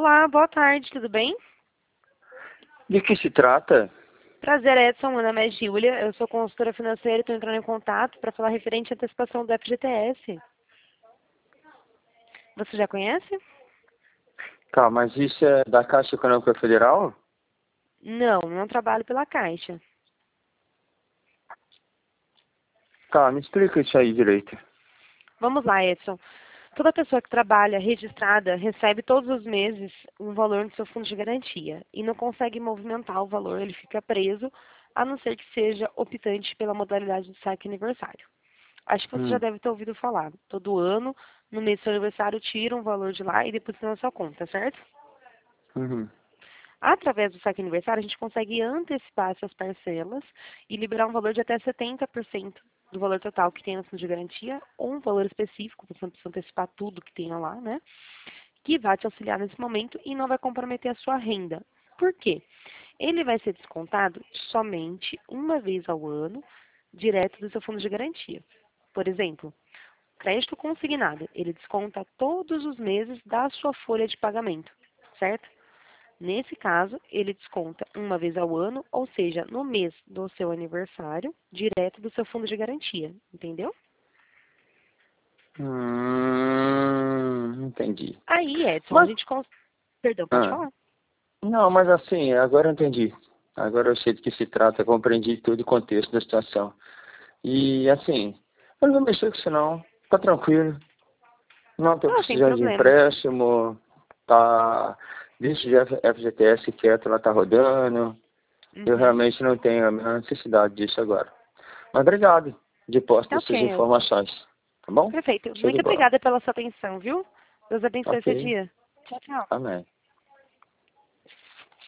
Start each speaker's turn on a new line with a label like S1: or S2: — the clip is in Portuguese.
S1: Olá, boa tarde, tudo bem?
S2: De que se trata?
S1: Prazer, Edson, meu nome é Júlia, eu sou consultora financeira e estou entrando em contato para falar referente à antecipação do FGTS. Você já conhece?
S2: Calma, mas isso é da Caixa Econômica Federal?
S1: Não trabalho pela Caixa.
S2: Tá, me explica isso aí direito.
S1: Vamos lá, Edson. Toda pessoa que trabalha registrada recebe todos os meses um valor no seu fundo de garantia e não consegue movimentar o valor, ele fica preso, a não ser que seja optante pela modalidade de saque aniversário. Acho que você já
S2: Hum,
S1: deve ter ouvido falar. Todo ano, no mês do seu aniversário, tira um valor de lá e deposita na sua conta, certo?
S2: uhum.
S1: Através do saque aniversário, a gente consegue antecipar essas parcelas e liberar um valor de até 70% do valor total que tem no fundo de garantia, ou um valor específico, você não precisa antecipar tudo que tenha lá, né? Que vai te auxiliar nesse momento e não vai comprometer a sua renda. Por quê? Ele vai ser descontado somente uma vez ao ano, direto do seu fundo de garantia. Por exemplo, crédito consignado, ele desconta todos os meses da sua folha de pagamento, certo? Nesse caso, ele desconta uma vez ao ano, ou seja, no mês do seu aniversário, direto do seu fundo de garantia, entendeu?
S2: Entendi.
S1: Aí, Edson, a
S2: Mas,
S1: gente... Perdão, pode
S2: ah,
S1: falar?
S2: não, mas assim, agora eu entendi. Agora eu sei do que se trata, compreendi todo o contexto da situação. E assim, eu não vou mexer com isso não, fica tranquilo. Não estou
S1: Ah, sem
S2: precisando de
S1: problema.
S2: empréstimo, tá, deixa o FGTS quieto, ela tá rodando. Eu
S1: Uhum.
S2: realmente não tenho a menor necessidade disso agora. Mas obrigado de posse
S1: Tá ok,
S2: dessas
S1: Edson.
S2: informações. Tá bom?
S1: Perfeito.
S2: Show de
S1: Muito
S2: bola.
S1: obrigada pela sua atenção, viu? Deus abençoe
S2: Ok.
S1: seu dia. Tchau, tchau.
S2: Amém.